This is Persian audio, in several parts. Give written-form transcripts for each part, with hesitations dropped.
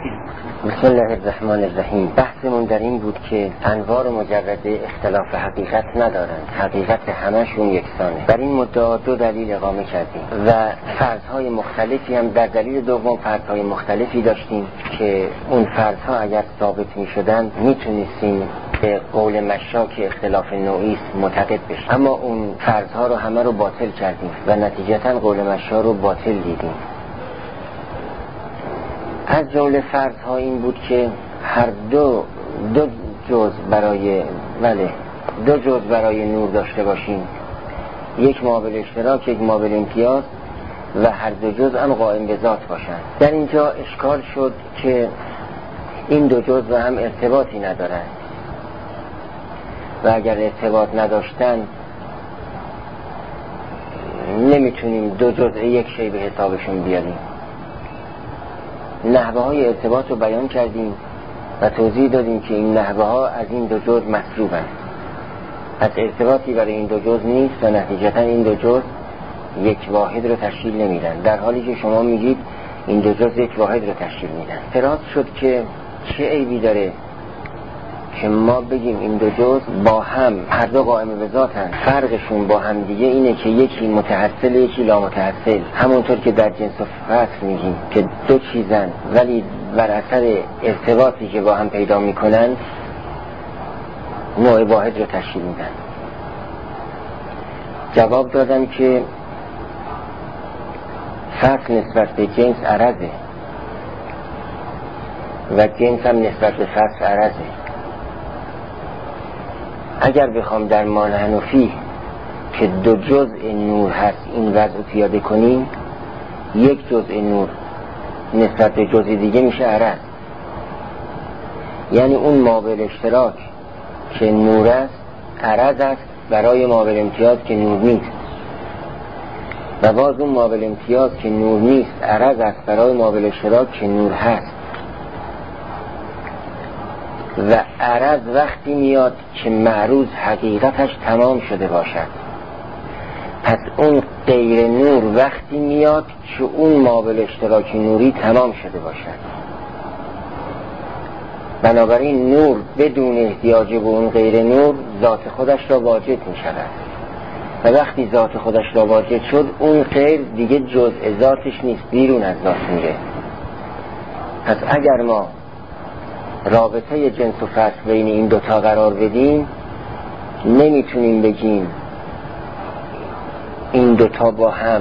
بسم الله الرحمن الرحیم. بحثمون در این بود که انوار مجرده اختلاف حقیقت ندارند، حقیقت همشون یکسانه. در این مدعا دو دلیل اقامه کردیم و فرضهای مختلفی هم در دلیل دوم فرضهای مختلفی داشتیم که اون فرضها اگر ثابت می شدن میتونستیم به قول مشاک اختلاف نوعی است معتقد بشیم، اما اون فرضها رو همه رو باطل کردیم و نتیجتا قول مشا رو باطل دیدیم. از جمله فرض‌ها این بود که هر دو جزء برای نور داشته باشیم، یک مابل اشتراک، یک مابل امتیاز، و هر دو جزء هم قائم به ذات باشند. در اینجا اشکال شد که این دو جزء هم ارتباطی ندارند و اگر ارتباط نداشتن نمیتونیم دو جزء یک شی به حسابشون بیاریم. نحوه های ارتباط رو بیان کردیم و توضیح دادیم که این نحوه ها از این دو جزء مسلوبند، از ارتباطی برای این دو جزء نیست و نتیجتا این دو جزء یک واحد رو تشکیل نمیدن، در حالی که شما میگید این دو جزء یک واحد رو تشکیل میدن. اعتراض شد که چه عیبی داره که ما بگیم این دو جزء با هم هر دو قائم به ذاتن، فرقشون با هم دیگه اینه که یکی متحصل یکی لامتحصل، همونطور که در جنس و فصل میگیم که دو چیزن ولی بر اثر ارتباطی که با هم پیدا میکنن نوع واحد رو تشکیل میدن. جواب دادم که فصل نسبت به جنس عرضه و جنس هم نسبت به فصل عرضه. اگر بخوام در مان حنفی که دو جزء نور هست این وضع پیاده کنیم، یک جزء نور نسبت به جزء دیگه میشه عرض، یعنی اون مابل اشتراک که نور است عرض است برای مابل امتیاز که نور نیست، و باز اون مابل امتیاز که نور نیست عرض است برای مابل اشتراک که نور هست. و عرض وقتی میاد که معروض حقیقتش تمام شده باشد، پس اون غیر نور وقتی میاد که اون مابل اشتراکی نوری تمام شده باشد. بنابراین نور بدون احتیاج به اون غیر نور ذات خودش را واجد می شود و وقتی ذات خودش را واجد شد اون غیر دیگه جزء ذاتش نیست، بیرون از ذات میره. پس اگر ما رابطه جنس و فصل بین این دوتا قرار بدیم نمیتونیم بگیم این دوتا با هم،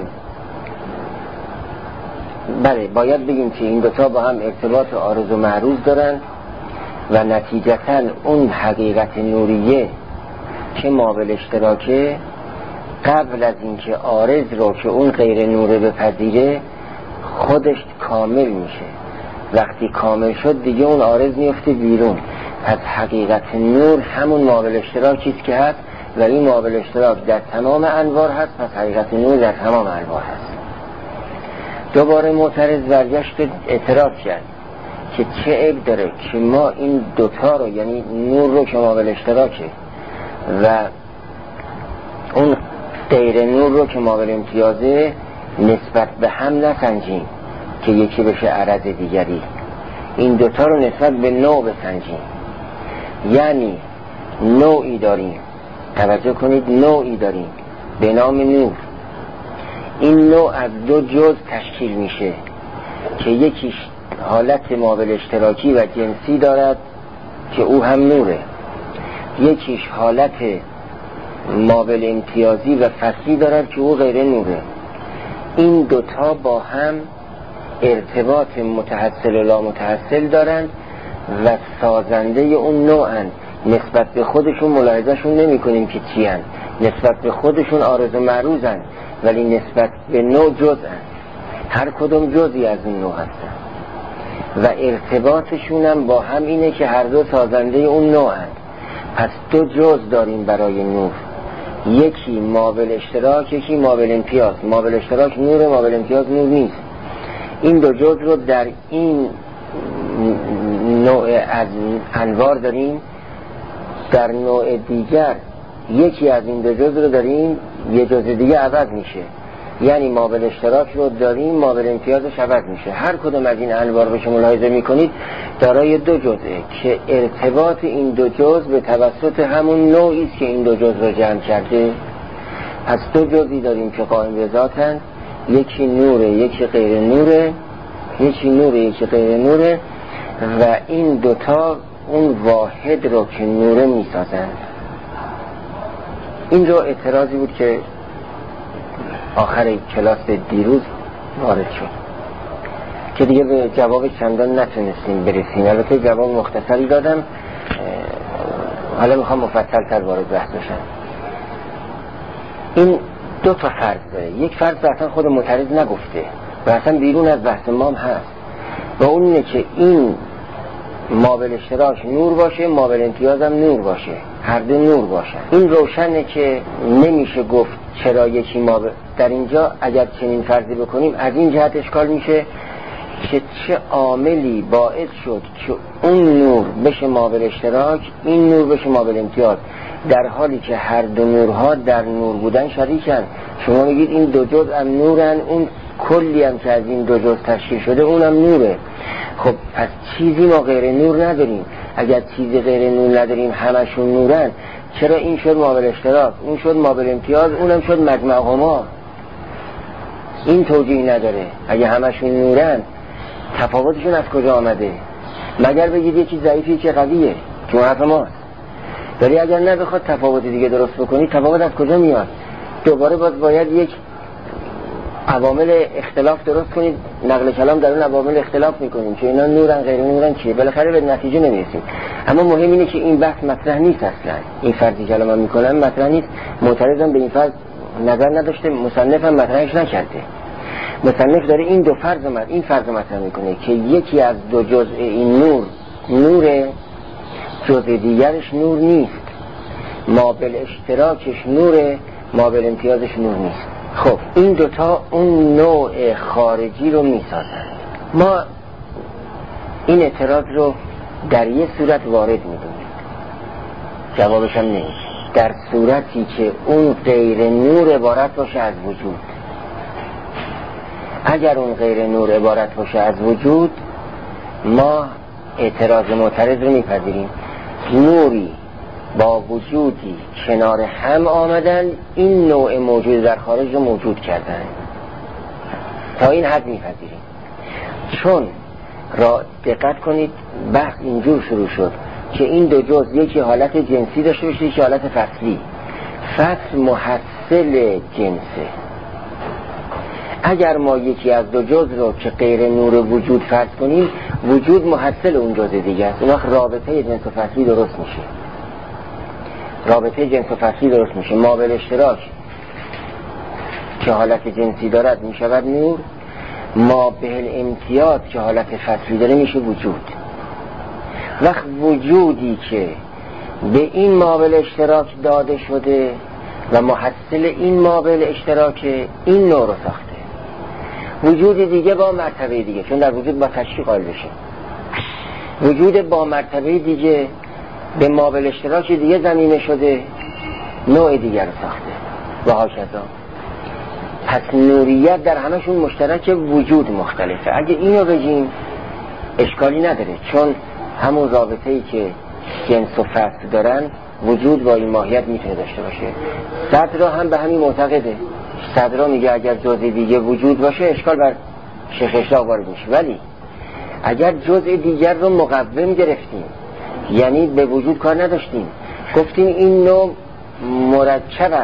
بله باید بگیم که این دوتا با هم ارتباط عارض و معروض دارن و نتیجتا اون حقیقت نوریه که مابل اشتراکه قبل از اینکه عارض رو که اون غیر نوره بپذیره خودش کامل میشه. وقتی کامل شد دیگه اون عارض میفته بیرون. پس حقیقت نور همون مابل اشتراکی است که هست و این مابل اشتراک در تمام انوار هست، پس حقیقت نور در تمام انوار هست. دوباره معترض برگشت اعتراض کرد که چه عیب داره که ما این دوتا رو، یعنی نور رو که مابل اشتراکه و اون غیر نور رو که مابل امتیازه نسبت به هم نسنجیم که یکی بشه عرض دیگری، این دوتا رو نسبت به نوع بسنجیم. یعنی نوعی داریم، توجه کنید، نوعی داریم به نام نور. این نوع از دو جزء تشکیل میشه که یکیش حالت مابل اشتراکی و جنسی دارد که او هم نوره، یکیش حالت مابل امتیازی و فصلی دارد که او غیر نوره. این دوتا با هم ارتباط متحصل و لامتحصل دارند و سازنده اون نوعن. نسبت به خودشون ملاحظهشون نمی کنیم که چی هن، نسبت به خودشون عارض و معروضن ولی نسبت به نوع جز'ن، هر کدوم جزئی از اون نوع هستن و ارتباطشون هم با هم اینه که هر دو سازنده اون نوعن. پس دو جزء داریم برای نور، یکی مابل اشتراک یکی مابل امتیاز. مابل اشتراک نور، مابل امتیاز نور نیست. این دو جزء رو در این نوع از انوار داریم، در نوع دیگر یکی از این دو جزء رو داریم یه جزء دیگه عوض میشه. یعنی مابل اشتراک رو داریم، مابل امتیازش عوض میشه. هر کدوم از این انواع رو شما ملاحظه میکنید دارای دو جزئه که ارتباط این دو جزء به توسط همون نوعی است که این دو جزء رو جمع کرده. پس دو جزئی داریم که قائم به ذاتن، یکی نوره یکی غیر نوره، یکی نوره یکی غیر نوره، و این دوتا اون واحد رو که نوره میسازن. این رو اعتراضی بود که آخر کلاس دیروز وارد شد که دیگه به جواب چندان نتونستیم برسیم. البته جواب مختصری دادم، حالا میخوام مفصل تر وارد بحث بشم. این دو تا فرض داره. یک فرض اصلا خود معترض نگفته و اصلا بیرون از بحث ما هم هست، و اون اینه که این مابل اشتراک نور باشه، مابل امتیاز هم نور باشه، هر دو نور باشه. این روشنه که نمیشه گفت چرا یکی مابل. در اینجا اگر چنین فرضی بکنیم از این جهت اشکال میشه که چه عاملی باعث شد که اون نور بشه مابل اشتراک، این نور بشه مابل امتیاز، در حالی که هر دو نورها در نور بودن شریکن. شما میگید این دو جزء هم نورن، اون کلی هم که از این دو جزء تشکیل شده اونم نوره. خب پس چیزی ما غیر نور نداریم. اگر چیزی غیر نور نداریم همشون نورن، چرا این شد مابل اشتراک، اون شد مابل امتیاز، اونم شد مجمعهما؟ این توجیه نداره. اگه همشون نورن تفاوتشون از کجا آمده؟ مگر بگید یکی ضعیفی یکی قویه، که حرف ماست. ولی اگر نه بخواد تفاوت دیگه درست بکنی، تفاوت از کجا میاد؟ دوباره باید یک عوامل اختلاف درست کنید. نقل کلام در اون عوامل اختلاف میکنیم که اینا نورن غیر نورن چیه، بالاخره به نتیجه نمیرسیم. اما مهم اینه که این بحث مطرح نیست اصلا. این فرضی که من میکنم مطرح نیست. معترضم به این فرض نظر نداشته، مصنف هم مطرحش نکرده. مصنف داره این دو فرض این فرض مطرح میکنه که یکی از دو جزء این نور، جزء دیگرش نور نیست. مابل اشتراکش نوره، مابل امتیازش نور نیست. خب این دوتا اون نوع خارجی رو میسازن. ما این اعتراض رو در یه صورت وارد میدونیم، جوابش هم نیست. در صورتی که اون غیر نور عبارت باشه از وجود. اگر اون غیر نور عبارت باشه از وجود، ما اعتراض معترض رو میپذیریم. نوری با وجودی کنار هم آمدن، این نوع موجود در خارج رو موجود کردن. تا این حد میپذیریم. چون را دقت کنید بحث اینجور شروع شد که این دو جزء یکی حالت جنسی داشته باشه، یکی حالت فصلی. فصل محصل جنسه. اگر ما یکی از دو جزء رو که غیر نور وجود فرض کنیم، وجود محصل اون جزء دیگه است. اون وقت رابطه جنس و فصلی درست میشه. رابطه جنس و فصلی درست میشه. مابل اشتراک که حالت جنسی دارد میشود نور، مابل امتیاز که حالت فصلی داره میشه وجود. وقت وجودی که به این مابل اشتراک داده شده و محصل این مابل اشتراک این نور رو ساخته. وجود دیگه با مرتبه دیگه، چون در وجود با تشریح قائل بشه، وجود با مرتبه دیگه به مابل اشتراک دیگه زمینه شده، نوع دیگر رو ساخته و هاکذا. پس نوریت در همشون مشترک، وجود مختلفه. اگه اینو بگیم اشکالی نداره، چون همون رابطه‌ای که جنس و فصل دارن وجود با این ماهیت میتونه داشته باشه. صدرا هم به همین معتقده. صدرا میگه اگر جزء دیگه وجود باشه اشکال بر شیخ اشراق وارد میشه. ولی اگر جزء دیگر رو مقوم گرفتیم، یعنی به وجود کار نداشتیم، گفتیم این نوع مرکب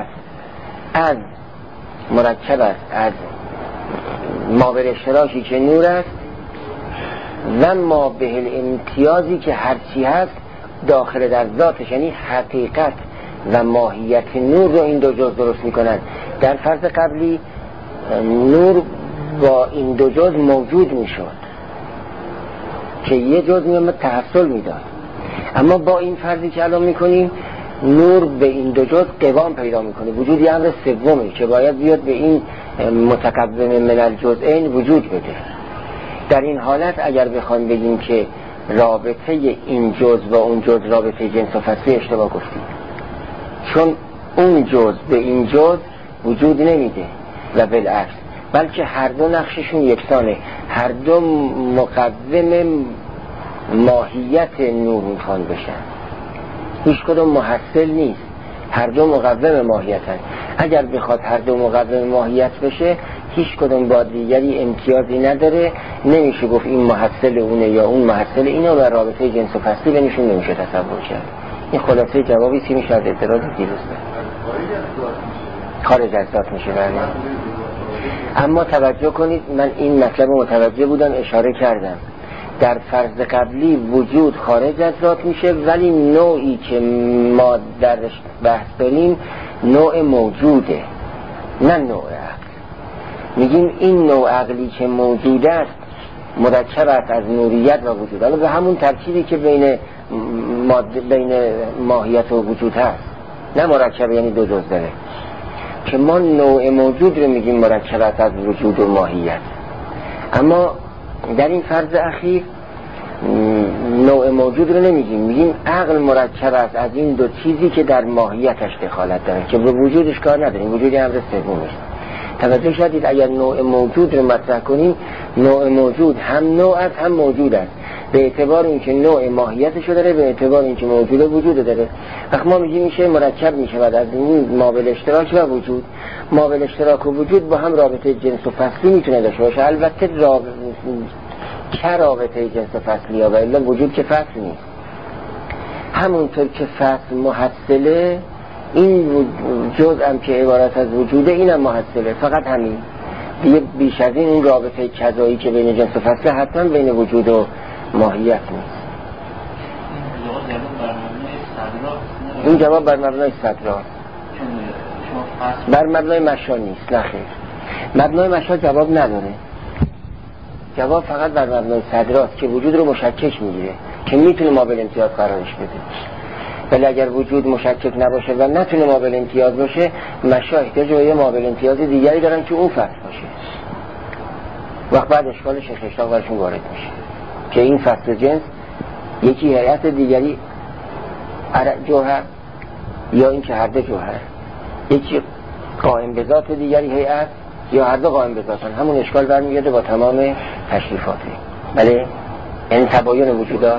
است از مابل اشتراکی که نور است و مابل امتیازی که هرچی هست داخل در ذاتش، یعنی حقیقت و ماهیت نور رو این دو جزء درست میکنن. در فرض قبلی نور با این دو جزء موجود میشد که یه جزء میامد تحصل میداد، اما با این فرضی که الان میکنیم نور به این دو جزء قوام پیدا میکنه. وجود یه امر سومه که باید بیاد به این متقوم من الجزئین وجود بده. در این حالت اگر بخوایم بگیم که رابطه این جزء و اون جزء رابطه جنس و فصلی، اشتباه گفتیم، چون اون جزء به این جزء وجود نمیده. و بالعکس، بلکه هر دو نقششون یکسانه، هر دو مقوم ماهیت نور میخوان بشن، هیچ کدوم محصل نیست، هر دو مقوم ماهیتن. اگر بخواد هر دو مقوم ماهیت بشه هیچ کدوم با دیگری امتیازی نداره، نمیشه گفت این محصل اونه یا اون محصل اینه و رابطه جنس و فصلی بینشون نمیشه تصور کرد. این خلاصه جوابی که میشه از اعتراض دیروز خارج از ذات میشه. بله، اما توجه کنید، من این مطلب متوجه بودم، اشاره کردم در فرض قبلی وجود خارج از ذات میشه، ولی نوعی که ما درش بحث داریم نوع موجوده، نه نوع عقل. میگیم این نوع عقلی که موجود است مرکب است از نوریت و وجود، حالا به همون ترکیبی که بین ماهیت و وجود هست، نه مرکب یعنی دو جز داره، که ما نوع موجود رو میگیم مرکب است از وجود و ماهیت. اما در این فرض اخیر نوع موجود رو نمیگیم، میگیم عقل مرکب است از این دو چیزی که در ماهیتش دخالت داره، که به وجودش کار نداریم، وجودی امر سوم است. توجه شدید؟ اگر نوع موجود رو مطرح کنیم، نوع موجود هم نوع است هم موجود است، به اعتبار اینکه نوع ماهیتش داره، به اعتبار اینکه موجود وجود داره. وقت ما میگیم میشه مرکب میشه و از این مابل اشتراک و وجود، مابل اشتراک و وجود با هم رابطه جنس و فصلی میتونه داشته باشه، البته چه رابطه جنس و فصلی ها، و الا وجود که فصل نیست. همونطور که فصل محصله، این جزء هم که عبارت از وجوده اینم محصله، فقط همین دیگه، بیش از این رابطه کذایی که بین جنس و فصل حتما بین وجود و ماهیت نیست. این جواب بر مبنای صدرا، بر مبنای مشا نیست. نخیر، مبنای مشا جواب نداره، جواب فقط بر مبنای صدراست که وجود رو مشکک میگیره، که میتونه مابل امتیاز قرارش بده. ولی اگر وجود مشکک نباشه و نتونه مابل امتیاز باشه، مشا احتیاج به یه مابل امتیاز دیگری دارن که اون فصل باشه. وقت بعد اشکال شیخ اشتاق برشون وارد میشه که این فصل جنس یکی هیئت دیگری جوهر، یا این که هر دو جوهر، یکی قائم به ذات دیگری هیئت، یا هر دو قائم به ذاتن. همون اشکال برمیگرده با تمام تشریفاته. بله، این تباین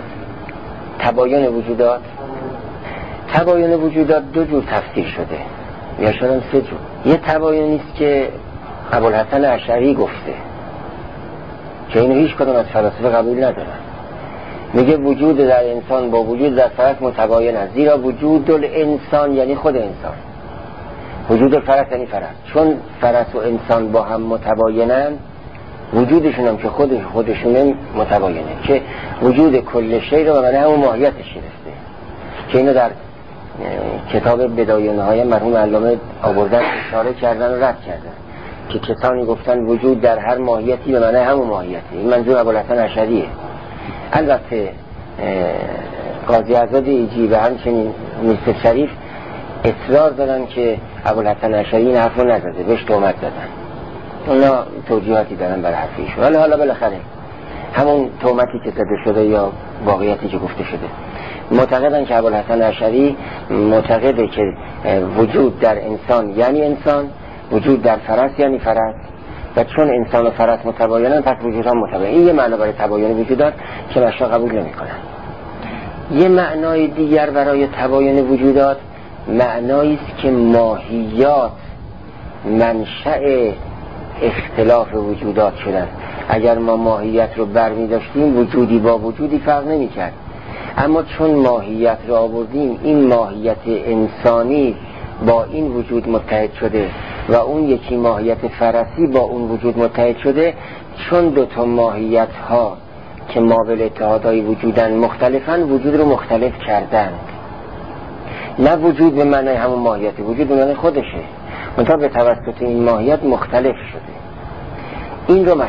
وجودات دو جور تفسیر شده، یا شدن سه جور. یه تباینی است که ابوالحسن اشعری گفته که اینو هیچ کدوم از فلاسفه قبول ندارن. میگه وجود در انسان با وجود در فرس متباین است، زیرا وجود الانسان یعنی خود انسان، وجود فرس یعنی فرس. چون فرس و انسان با هم متباینن، وجودشون هم که خودشون متباینه، که وجود کل شی رو به معنی همون ماهیتش گرفته، که اینو در کتاب بدایانه های مرحوم علامه آوردن، اشاره کردن و رد کردن، که کسانی گفتن وجود در هر ماهیتی به معنی همون ماهیته. این منظور ابوالحسن اشعریه. البته قاضی عزاد ایجی و همچنین میرزا شریف اصرار دارن که ابوالحسن اشعری این حرف رو نزده، بهش تهمت زدن. اونا توجیهاتی دارن برای حرفیشون، ولی حالا بالاخره همون تهمتی که زده شده یا واقعیتی که گفته شده، معتقدن که ابوالحسن اشعری معتقده که وجود در انسان یعنی انسان، وجود در فرس یعنی فرس، و چون انسان و فرس متباینن پس وجود هم متباین. این یه معنا برای تباین وجودات که مشا قبول نمی کنن. یه معنای دیگر برای تباین وجودات معنایی است که ماهیات منشأ اختلاف وجودات شدن. اگر ما ماهیت رو برمی داشتیم وجودی با وجودی فرق نمی کرد، اما چون ماهیت رو آوردیم، این ماهیت انسانی با این وجود متحد شده و اون یکی ماهیت فرسی با اون وجود متحد شده. چون دو تا ماهیت ها که مابل اتحادهای وجودن مختلفن، وجود رو مختلف کردن. نه وجود به معنی همون ماهیت، وجود به معنی خودشه، منتها به توسط این ماهیت مختلف شده. این رو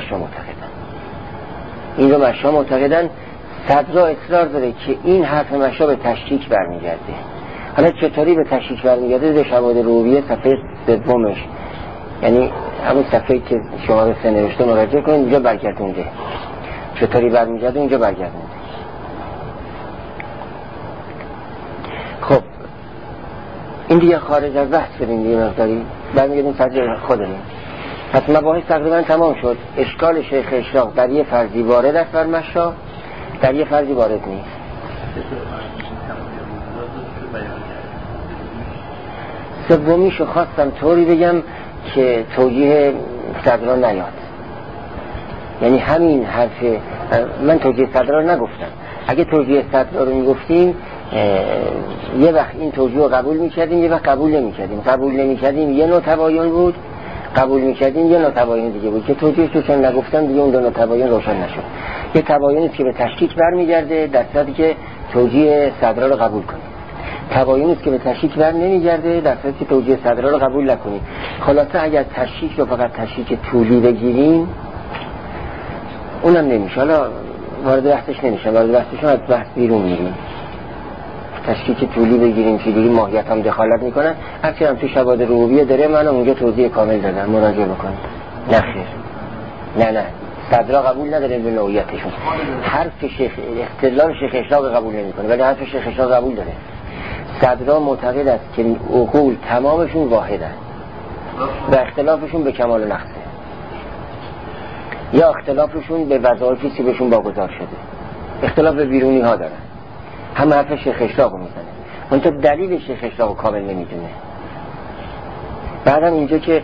مشا معتقدن. صدرا اصرار داره که این حرف مشا به تشکیک برمیگرده. حالا چطوری به تشکیک برمیگرده؟ در شواهد ربوبیه صفحه سومش، یعنی همون صفحه‌ای که شما به سه نوشته مراجعه کنید، اینجا برگردونده. چطوری برمیگرده؟ اینجا برگردونده. خب این دیگه خارج از بحث شدیم، دیگه مقداری برمیگردیم سر خودمون. پس مباحث تقریبا تمام شد. اشکال شیخ اشراق در یه فرضی وارد است بر مشا، در یه فرضی وارد نیست. سومیشو خواستم طوری بگم که توجیه صدرا نیاد، یعنی همین حرف من توجیه صدرا نگفتم. اگه توجیه صدرا رو میگفتیم یه وقت این توجیه رو قبول میکردیم، یه وقت قبول نمیکردیم. قبول نمیکردیم یه نوع تباین بود، قبول میکردیم یه نوع تباین دیگه بود که توجیه رو چون نگفتم دیگه اون دو نوع تباین روشن نشد. یه تباینی که به تشکیک برمیگرده در صورتی که توجیه صدرا رو قبول کنیم، تباینی که به تشکیک بر نمیگرده در صورتی که توجیه صدرا رو قبول نکنیم. خلاصه اگر تشکیک رو فقط تشکیک طولی بگیریم اونم نمیشه. حالا وارد بحثش نمیشه، وارد بحثشون از بحث بیرون میریم. تشکیک طولی بگیریم که بگیریم ماهیت هم دخالت میکنن، هرچی هم تو شواهد ربوبیه داره، من اونجا توضیح کامل دادم، مراجعه بکنید. نه خیر، نه صدرا قبول نداریم به نوعیتشون. حرف شیخ استدلال شیخ اشراق قبول نمیکنه ولی حرف شیخ اشراق قبول داره. صدرا معتقد است که عقول تمامشون واحدن و اختلافشون به کمال نقصه یا اختلافشون به وظایفی که بهشون واگذار شده، اختلاف به بیرونی ها دارن. هم حرف شیخ اشراق میزنه، منتها دلیل شیخ اشراق کامل نمیدونه. بعدم اینجا که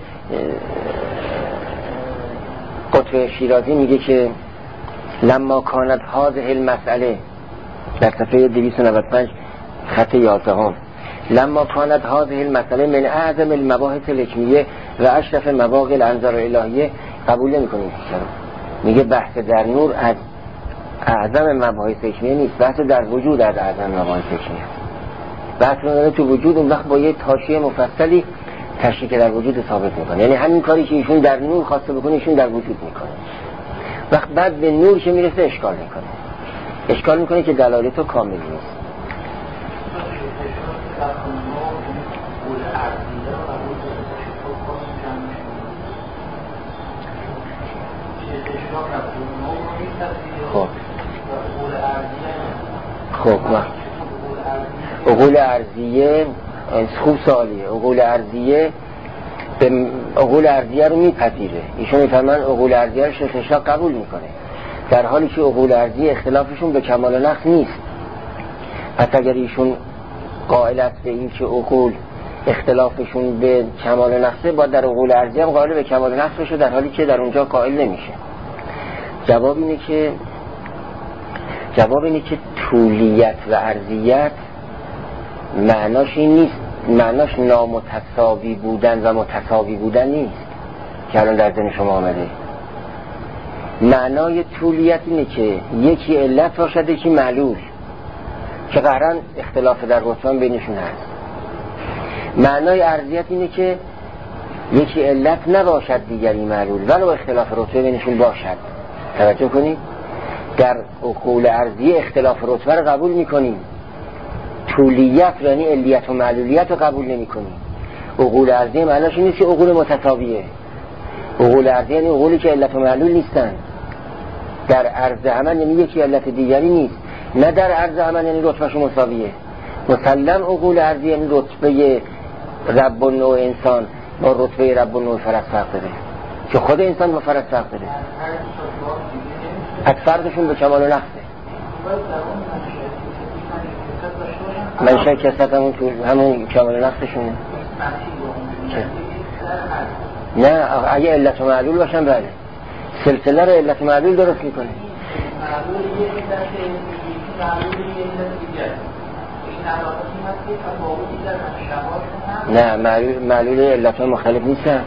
قطب شیرازی میگه که لما کانت هذه المسئله در صفحه 295 خط 11 هم، لما کانت هذه المسئله من اعظم المباحث الحکمیه و اشرف مواقع الانظار الالهیه، قبول نمی‌کنیم. میگه بحث در نور از اعظم مباحث حکمیه نیست، بحث در وجود از اعظم مباحث حکمیه. بحث رو داره تو وجود، اون وقت با یه حاشیه مفصلی تشریح در وجود ثابت میکنه. یعنی همین کاری که ایشون در نور خواسته بکنه ایشون در وجود میکنه. وقت بعد به نور که میرسه اشکال میکنه که دلالت تو کامل نیست. خب عقول ارضیه خوب سالیه. عقول ارضیه به عقول ارضیه رو میپذیره. ایشون میفرمان عقول ارضیه رو شیخ اشراق قبول میکنه، در حالی که عقول ارضیه اختلافشون به کمال نقص نیست. پس اگر ایشون قائل است به این که عقول اختلافشون به کمال نقصه، با در عقول ارضیه هم قائل به کمال نقص بشه، در حالی که در اونجا قائل نمیشه. جواب اینه که طولیت و عرضیت معناش این نیست، معناش نامتساوی بودن و متساوی بودن نیست که الان در ذهن شما آمده. معنای طولیت اینه که یکی علت باشد یکی معلول، که قرآن اختلاف در رتبه بینشون هست. معنای عرضیت اینه که یکی علت نباشد دیگری معلول، ولو اختلاف رتبه بینشون باشد. توجه کنید، در عقول عرضیه اختلاف رتبه رو قبول میکنیم، طولیت یعنی علیت و معلولیت رو قبول نمیکنیم. عقول عرضیه معناش نیست که عقول متساویه. عقول عرضیه یعنی عقولی که علت و معلول نیستن. در عرض عمل یعنی یکی علت دیگری نیست، نه در عرض عمل یعنی رتبهشون مساویه. مسلم عقول عرضیه یعنی رتبه رب النوع انسان با رتبه رب النوع فرق داره، که خود انسان با فرق داره، از فرقشون به کمال و نقصه. منشأ کثرت همون کمال و نقصشونه. نه اگه علت و معلول باشن بله، سلسله رو علت و معلول درست میکنه. نه معلول علت ها مختلف نیستن.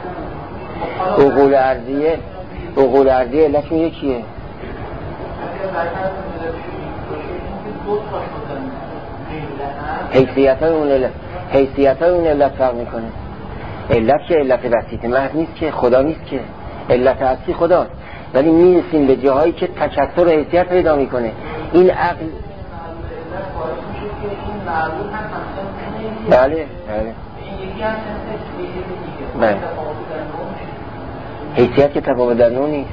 عقول عرضیه علتشون یکیه. حیثیت های اون علت فرق میکنه. علت که علت بسیط محض نیست، که خدا نیست، که علت اصلی خداست، ولی میرسیم به جاهایی که تکثر و حیثیت پیدا میکنه. این عقل بله حیثیت که تفاوت در نوع نیست.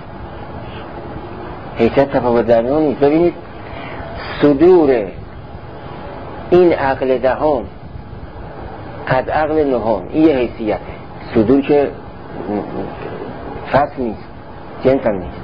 ببینید صدور این عقل دهم از عقل نهم این یه حیثیته. صدور که فصل نیست، جنس هم نیست.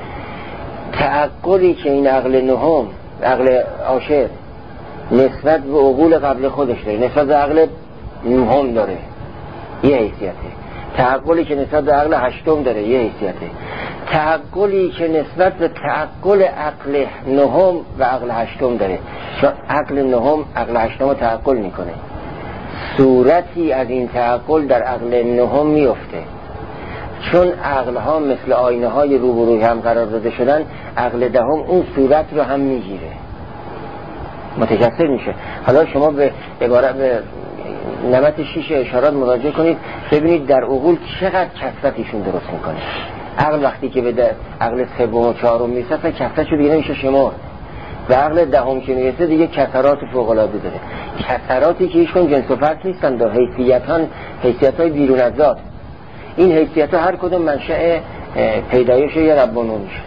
تعقلی که این عقل نهم، عقل عاشر نسبت به عقول قبل خودش داره، نسبت به عقل نهم داره، یه حیثیته. تعقلی که نسبت به عقل هشتم داره، یه حیثیته. تعقلی که نسبت به تعقل عقل نهم و عقل هشتم داره، چون عقل نهم عقل هشتم رو تعقل میکنه، صورتی از این تعقل در عقل نهم میفته. چون عقل ها مثل آینه های روبروی هم قرار داده شدن، عقل دهم اون صورت رو هم میگیره، متجسد میشه. حالا شما به عبارت به نمط 6 اشارات مراجعه کنید، ببینید در عقول چقدر کثرتشون درست میکنه. عقل وقتی که به عقل سوم و چهارم میرسه کثرتشو دیگه نمیشه شمار، و عقل دهم که میرسه دیگه کثرات فوق العاده داره، کثراتی که هیچ کدوم جنس و فصل نیستن، دو حیثیت‌های بیرون از ذات. این حیثیت‌ها هر کدوم منشأ پیدایش یا رب و نو میشه.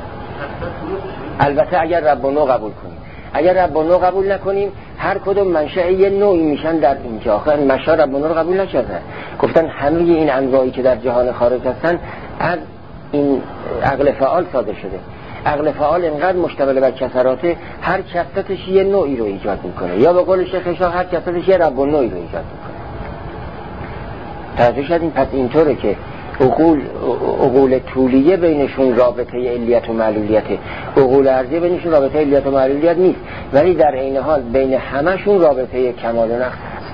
البته اگر رب و نو قبول کنیم، اگر رب و نو قبول نکنیم هر کدوم منشأ یه نوعی میشن. در اینجا آخر مشا رب و نو رو قبول نکردن، گفتن همه این انواعی که در جهان خارج هستن از این عقل فعال صادر شده. عقل فعال اینقدر مشتمل بر کثراته، هر کثرتش یه نوعی رو ایجاد میکنه، یا به قول شیخ شاه هر کثرتش یه رب و نوعی رو ایجاد میکنه. توجه شدین؟ پس اینطوره که عقول طولیه بینشون رابطه علیت و معلولیته، عقول عرضیه بینشون رابطه علیت و معلولیت نیست، ولی در عین حال بین همشون رابطه کمال و نقص هست.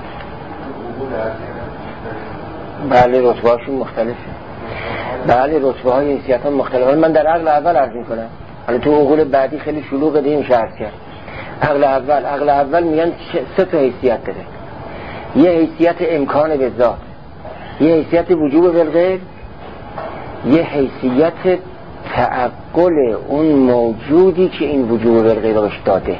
بله رتبه‌هاشون مختلفه، بله رتبه های حیثیت ها مختلفه. من در عقل اول عرض میکنم، حالا تو عقول بعدی خیلی شلوغه دیگه میشه عرض کرد. عقل اول میگن 3 تا حیثیت داره. یه حیثیت امکان به ذات، یه حیثیت وجوب بالغیر، یه حیثیت تعقل اون موجودی که این وجوب بالغیر رو بهش داده،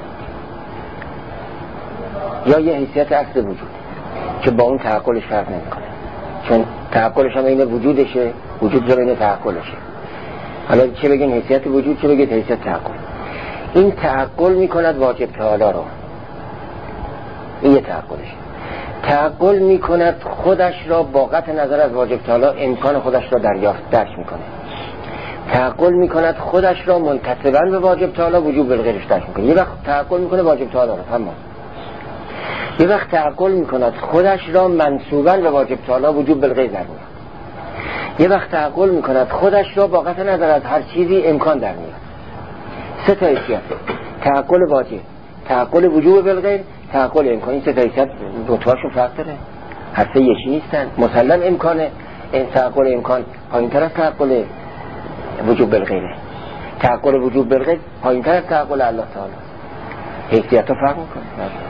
یا یه حیثیت اصل وجود که با اون تعقلش فرق نمیکنه، چون تعقلش هم این وجودشه، وجود رو این تعقلشه. حالا چه بگین حیثیت وجود، چه بگید حیثیت تعقل. این تعقل میکند واجب تعالی رو، این یه تعقلشه. تعقل میکند خودش را با قطع نظر از واجب تعالی امکان خودش را دریافت درک میکنه. تعقل میکند خودش را منتسباً به واجب تعالی وجوب بالغیرش درک میکنه. یه وقت تعقل میکنه واجب تعالی رو، تمام. یه وقت تعقل میکند خودش را منسوباً به واجب تعالی وجوب بالغیر در میاد. یه وقت تعقل میکند خودش را با قطع نظر از هر چیزی امکان در میاد. 3 تا حیثیت: تعقل واجب، تعقل وجوب بالغیر، تعقل امکان. این 3 تا حیثیت رتبه‌هاشون فرق داره، هر سه یکی نیستن. مسلم امکانه، این تعقل امکان پایین‌تر از تعقل وجوب بالغیره، تعقل وجوب بالغیر پایین‌تر از تعقل الله تعالی. حیثیت‌ها فرق میکنه.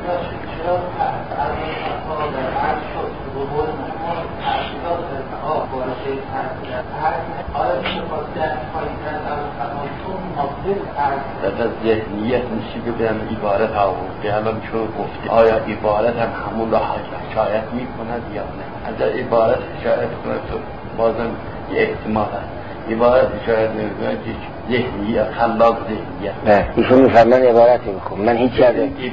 از ذهنیت میشه به عبارت آورده. الان چون گفتی آیا عبارت هم همون را حکایت میکند یا نه؟ اگر عبارت حکایت کند تو بازم یه احتمال هست، عبارت حکایت نمیکند ذهنیت خلاق ذهنیت. نه ایشون میفرمان عبارتی میکنم، من هیچ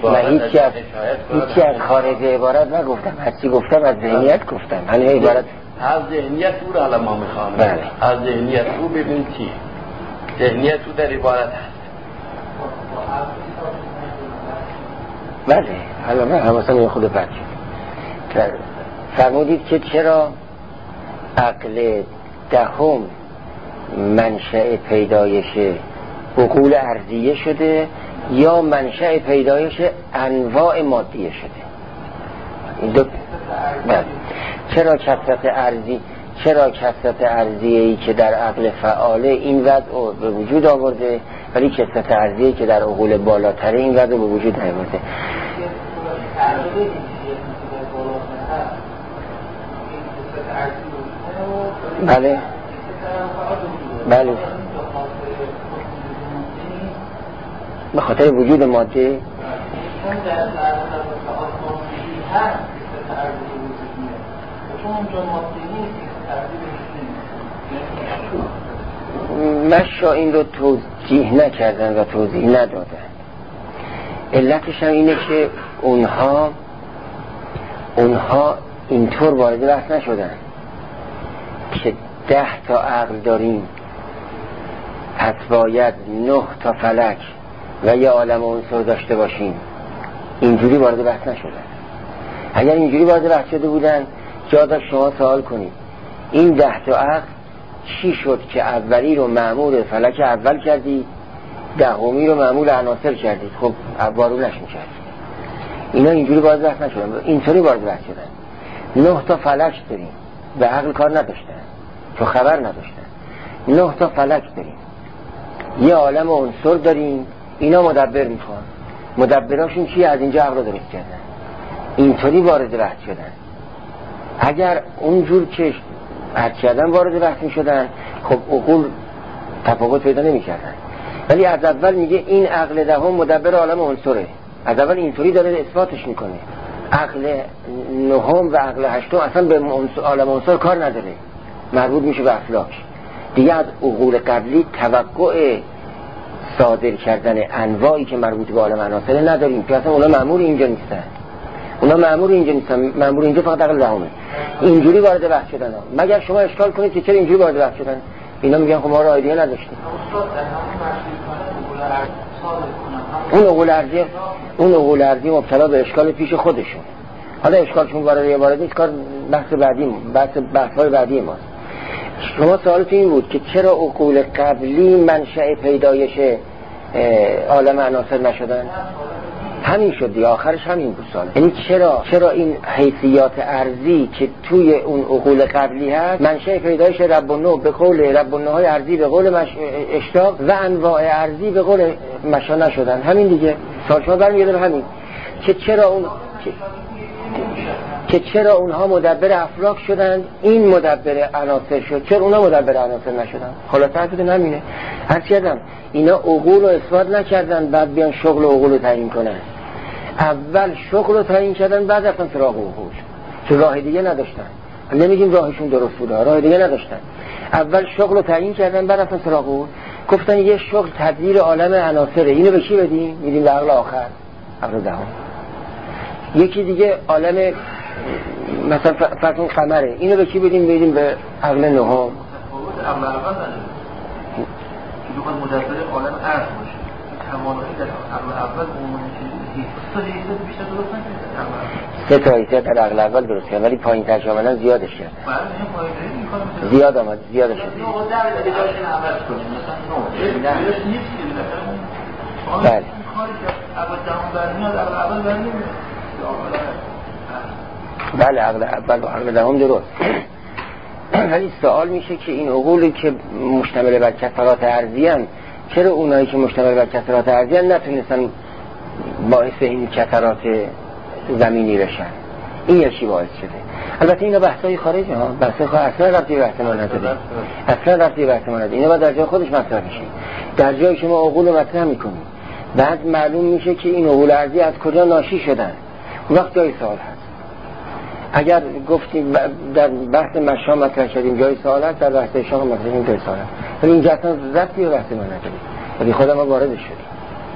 از خارج عبارت نگفتم، هرچی گفتم از ذهنیت گفتم. همین عبارت از ذهنیت او را الان ما میخوانم. بله. از ذهنیت او ببین چی؟ ذهنیت او در عبارت هست. بله الان من همسان یه خود بچه فرمودید که چرا عقل دهم منشأ پیدایش عقول ارضیه شده یا منشأ پیدایش انواع مادیه شده. این دو بله. چرا کثرت ارضیه‌ای که در عقل فعاله این وضع رو به وجود آورده ولی کثرت ارضیه‌ای که در عقول بالاتره این وضع رو به وجود نیاورده؟ بله بله به خاطر وجود ماده مشا این رو توضیح نکردن و توضیح ندادن. علتش هم اینه که اونها اینطور وارد بحث نشدن که 10 تا عقل داریم پس باید 9 تا فلک و یه عالم عنصر داشته باشیم، اینجوری وارد بحث نشدن. اگر اینجوری وارد بحث شده بودن جا داشت شما سوال کنید این 10 تا عقل چی شد که اولی رو مأمور فلک اول کردی، دهمی رو مأمور عناصر کردید؟ خب وارونش میکرد. اینا اینجوری وارد بحث نشدن، اینطوری وارد بحث شدن. 9 تا فلک داریم، به عقل کار نداشتن چون خبر نداشتن. 9 تا فلک داریم، یه عالم عنصر داریم، اینا مدبر میخوان. مدبراشون چی؟ از اینجا عقل رو درست کردن، اینطوری وارد بحث شدن. اگر اونجور که حد کردن وارد بحث میشدن خب عقول تفاوت پیدا نمیکردن. ولی از اول میگه این عقل دهم مدبر عالم عنصره، از اول اینطوری داره اثباتش میکنه. عقل نهم و عقل هشتم اصلا به عالم عنصر کار نداره، مربوط میشه به افلاک. دیگه از عقول قبلی توقع صادر کردن انواعی که مربوط به عالم عناصر نداریم که اصلا اونا مأمور اینجا نیستن. مأمور اینجا فقط عقل دهمه. اینجوری وارد بحث شدن ها. مگر شما اشکال کنید که چرا اینجوری وارد بحث شدن؟ اینا میگن خب ما را آیدیه نداشتیم. اون عقول ارضی مبتلا به اشکال پیش خودشون. حالا اشکالشون وارد نیست، کار بحث‌های بعدی ماست. شما سوالت این بود که چرا عقول قبلی منشأ پیدایش عالم عناصر نشدن؟ همین شد دیگه، آخرش همین بود سوال. یعنی چرا این حیثیات ارضی که توی اون عقول قبلی هست منشأ پیدایش رب النوع به قول رب النوع‌های ارضی به قول اشتاق و انواع ارضی به قول مشا نشدن؟ همین دیگه. سوال شما برمیگرده به همین که چرا اونها مدبر افلاک شدن، این مدبر عناصر شد، چرا اونها مدبر عناصر نشدن؟ خلاصه حرف نمینه. هر چی کردم اینا عقول رو اثبات نکردن بعد بیان شغل عقول رو تعیین کنن. اول شغل رو تعیین کردن بعد رفتن سراغ عقول، چون راه دیگه نداشتن. نمیگیم راهشون درست بوده، راه دیگه نداشتن. اول شغل رو تعیین کردن بعد رفتن سراغ عقول. گفتن یه شغل تدبیر عالم عناصره، اینو به کی بدیم؟ میدیم به عقل آخر، عقل دهم. یکی دیگه عالم مثلا فرض قمره، اینو به کی بدیم به عقل نهم. عقل اول که بخواد مدبر عالم ارض باشه، توانایی در عقل اول عموما بیشتر درست نکنه. 3 تا حیثیت در عقل اول درست کرد ولی پایین تر شاملا زیادش کرد. زیاد آمد، زیادش شد. بله. بله عقل اول و عقل دهم درست. ولی سوال میشه که این عقولی که مشتمل بر کثرات ارضی ان، چرا اونایی که مشتمل بر کثرات ارضی ان نتونستن باعث این کثرات زمینی بشن؟ این یکی باعث شده. البته اینا بحثای خارجی ها، بحثای اصلا ربطی به بحث ما نداره، اصلا ربطی به بحث ما نداره. اینا باید در جای خودش مطرح بشه. در جایی که ما عقول رو مطرح میکنیم بعد معلوم میشه که این عقول ارضی از کجا ناشی شدن، اون وقت جای سوال هست. اگر گفتیم در بحث مشا مطرح کردیم جای سوال هست، در بحث شام مطرح کردیم جای سوال هست، ولی اینجا اصلا ربطی به بحث ما نداره، ولی خودم ما وارد شدیم.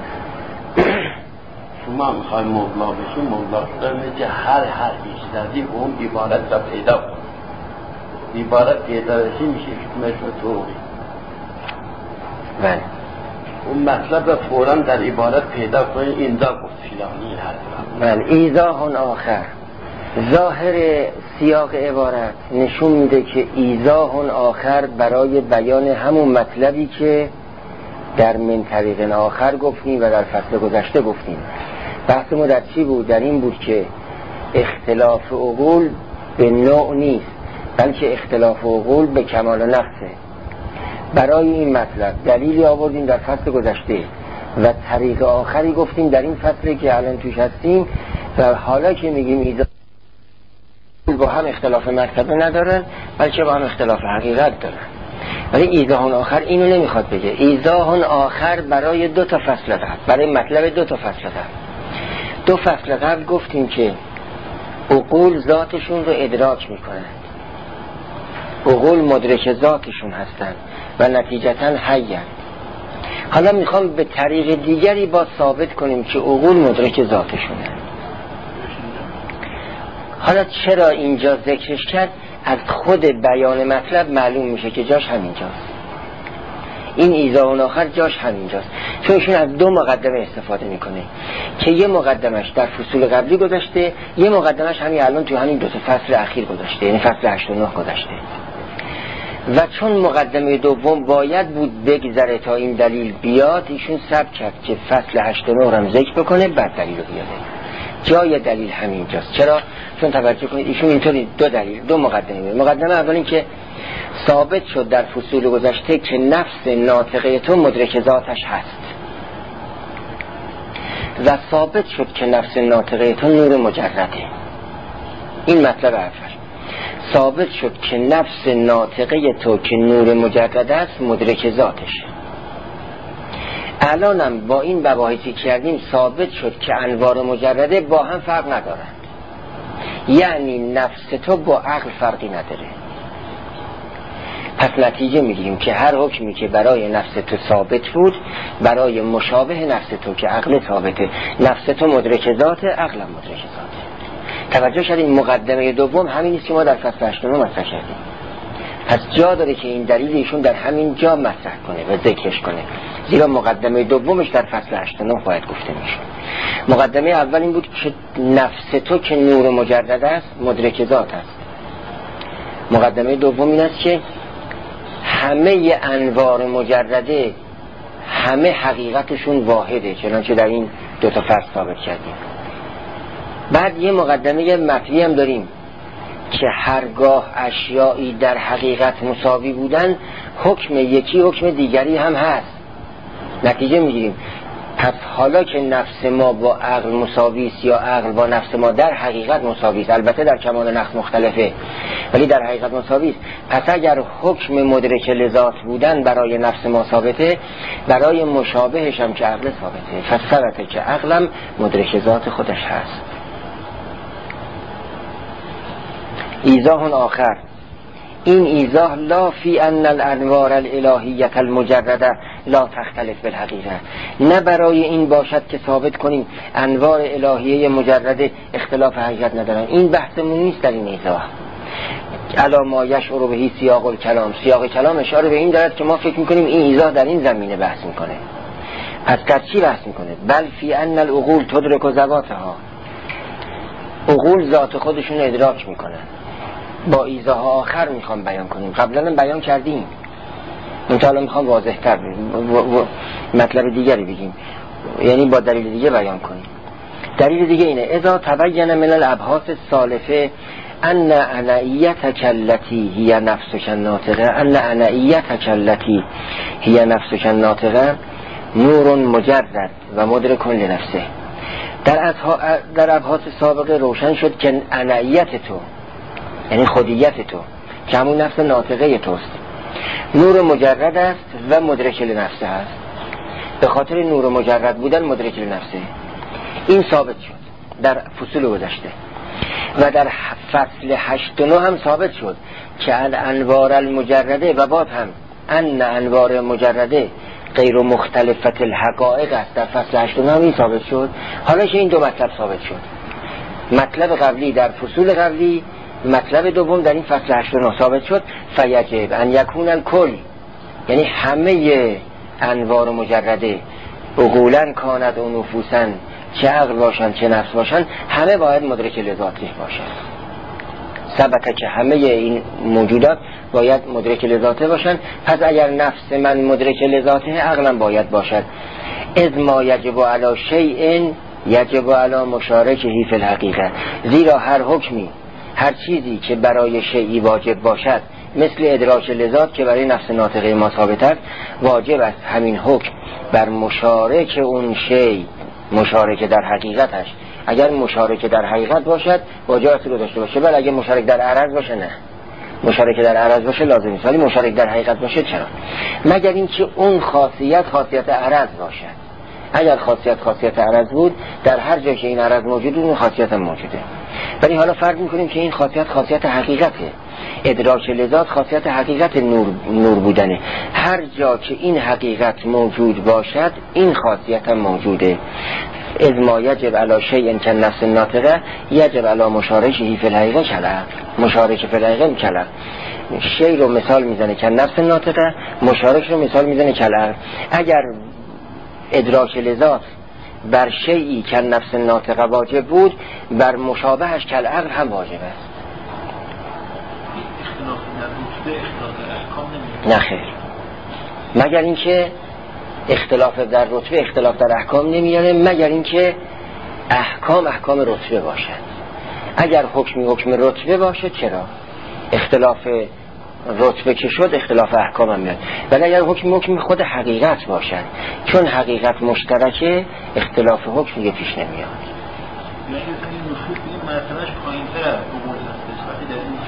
شما میخوای مولا بشی، مولا شدن که هر حرفی زدی اون عبارت را پیدا کن. عبارت پیدا بشی میشه مثل توقی. بله. اون مطلب را فوراً در عبارت پیدا کنی، اینجا گفت فلانی حرف. بله. ایضاح آخر، ظاهر سیاق عبارت نشون میده که ایضاح آخر برای بیان همون مطلبی که در من طریق آخر گفتیم و در فصل گذشته گفتیم. بحث ما در چی بود؟ در این بود که اختلاف عقول به نوع نیست، بلکه اختلاف عقول به کمال و نقصه. برای این مطلب دلیلی آوردیم در فصل گذشته و طریق آخری گفتیم در این فصلی که الان توش هستیم. و حالا که میگیم ایضاح با هم اختلاف مرتبه ندارن بلکه با هم اختلاف حقیقت دارن، ولی ایضاح آخر اینو نمیخواد بگه. ایضاح آخر برای 2 تا فصل قبل، برای مطلب 2 تا فصل قبل. 2 فصل قبل گفتیم که عقول ذاتشون رو ادراک میکنن، عقول مدرک ذاتشون هستن و نتیجتاً حیّن. حالا میخوام به طریق دیگری با ثابت کنیم که عقول مدرک ذاتشونه. حالا چرا اینجا ذکرش کرد؟ از خود بیان مطلب معلوم میشه که جاش همینجاست. این ایذاء آخر جاش همینجاست، چون ایشون از دو مقدمه استفاده میکنه که یه مقدمش در فصول قبلی گذاشته، یه مقدمش همین الان تو همین دو تا فصل اخیر گذاشته، یعنی فصل 8 و 9 گذاشته. و چون مقدمه دوم باید بود بگذره تا این دلیل بیاد، ایشون صبر کرد که فصل 8 و 9 هم ذکر بکنه بعد دلیل رو بیاره. جای دلیل همینجاست. چرا؟ چون توجه کنید ایشون اینطوری دو دلیل، دو مقدمه میاره. مقدمه اول این که ثابت شد در فصول گذشته که نفس ناطقه تو مدرک ذاتش هست و ثابت شد که نفس ناطقه تو نور مجرده. این مطلب اول. ثابت شد که نفس ناطقه تو که نور مجرد است مدرک ذاتش. الانم با این مباحثی کردیم ثابت شد که انوار مجرده با هم فرق ندارند، یعنی نفس تو با عقل فرقی نداره. پس نتیجه میگیریم که هر حکمی که برای نفس تو ثابت بود برای مشابه نفس تو که عقل ثابته، نفس تو مدرک ذات، عقل هم مدرک ذاته. توجه شدیم مقدمه دوم همین است که ما در فصل 8 مطرح کردیم. پس جا داره که این دلیل ایشون در همین جا مطرح کنه و ذکرش کنه، زیرا مقدمه دومش در فصل 8 باید گفته میشه. مقدمه اول این بود که نفس تو که نور مجرد است مدرک ذات است. مقدمه دوم این است که همه انوار مجرده همه حقیقتشون واحده، چنانچه در این دو تا فصل ثابت کردیم. بعد یه مقدمه مطلبی هم داریم که هرگاه اشیایی در حقیقت مساوی بودن حکم یکی حکم دیگری هم هست. نتیجه میگیریم پس حالا که نفس ما با عقل مساوی است یا عقل با نفس ما در حقیقت مساوی است، البته در کمال نقص مختلفه ولی در حقیقت مساوی است، پس اگر حکم مدرک لذات بودن برای نفس ما ثابته، برای مشابهش هم که عقل ثابته، پس ثابته که عقلم مدرک ذات خودش هست. ایضاح آخر، این ایضاح لا فی ان الانوار الالهیت المجرده لا تختلف بالحقیقه، نه برای این باشد که ثابت کنیم انوار الهیه مجرده اختلاف حقیقت ندارن. این بحثمون نیست در این ایضاح. الا ما یشعر به سیاق الکلام، سیاق کلام اشاره به این دارد که ما فکر میکنیم این ایضاح در این زمینه بحث میکنه. پس در چی بحث میکنه؟ بل فی ان العقول تدرک ذواتها، عقول ذات خودشون ادراک میکنن. با ایضاح آخر میخوام بیان کنیم، قبلا هم بیان کردیم، منتها میخوام واضح تر مطلب دیگری بگیم، یعنی با دلیل دیگه بیان کنیم. دلیل دیگه اینه اذا تبین من الابحاث السالفه ان انعیتک التی هی نفسک الناطقه، ان انعیتک التی هی نفسک الناطقه نور مجرد و مدرک لنفسه. در ابحاث سابقه روشن شد که انعیت تو یعنی خودیت تو که همون نفس ناطقه توست نور مجرد است و مدرک لنفسه است. به خاطر نور مجرد بودن مدرک لنفسه این ثابت شد در فصول گذشته و در فصل 8 و 9 هم ثابت شد که انوار المجرده و بعد هم ان انوار مجرده غیر مختلفت الحقائق است. در فصل 8 و 9 هم این ثابت شد. حالا که این دو مطلب ثابت شد، مطلب قبلی در فصول قبلی، مطلب دوم در این فصل 8 و 9 ثابت شد، فیجب ان یکون الکل، یعنی همه انوار مجرده عقولاً کاند و نفوساً، چه عقل باشن چه نفس باشن، همه باید مدرک لذاته باشن. ثبته که همه این موجودات باید مدرک لذاته باشن. پس اگر نفس من مدرک لذاته، عقلم باید باشد. اذ ما یجب علی شیء یجب علی مشارکه فی الحقیقه، زیرا هر حکمی، هر چیزی که برای شیئی واجب باشد مثل ادراک لذات که برای نفس ناطقه ما ثابت است، واجب است همین حکم بر مشارک اون شیء، مشارک در حقیقتش. اگر مشارک در حقیقت باشد واجب است رو داشته باشه، ولی اگر مشارک در عرض باشه نه. مشارک در عرض باشه لازم نیست، ولی مشارک در حقیقت باشه چرا؟ مگر اینکه اون خاصیت عرض باشد. اگر خاصیت عرض بود، در هر جا که این عرض موجود بود اون خاصیت هم موجوده. ولی حالا فرض می‌کنیم که این خاصیت حقیقته، ادراک لذات خاصیت حقیقت نور بودنه. هر جا که این حقیقت موجود باشد این خاصیت هم موجوده. از ما یجب علی شیء کالنفس الناطقه یجب علی مشارکه فی الحقیقه کلام. مشارکه فی الحقیقه کلام. شیء رو مثال میزنه کالنفس الناطقه، مشارک رو مثال میزنه کلام. اگر ادراک لذات بر شیئی کالنفس الناطقه واجب بود، بر مشابهش کالعقل هم واجب است. نه خیر، مگر اینکه اختلاف در رتبه اختلاف در احکام نمیاره، مگر اینکه احکام رتبه باشد. اگر حکم رتبه باشه چرا؟ اختلاف رتبه که شد اختلاف احکام هم میاد. ولی اگر حکم خود حقیقت باشد، چون حقیقت مشترکه اختلاف حکم دیگه پیش نمیاد. یعنی این نفوذ این مرتبهش پایین‌تر از امور هستش، وقتی در این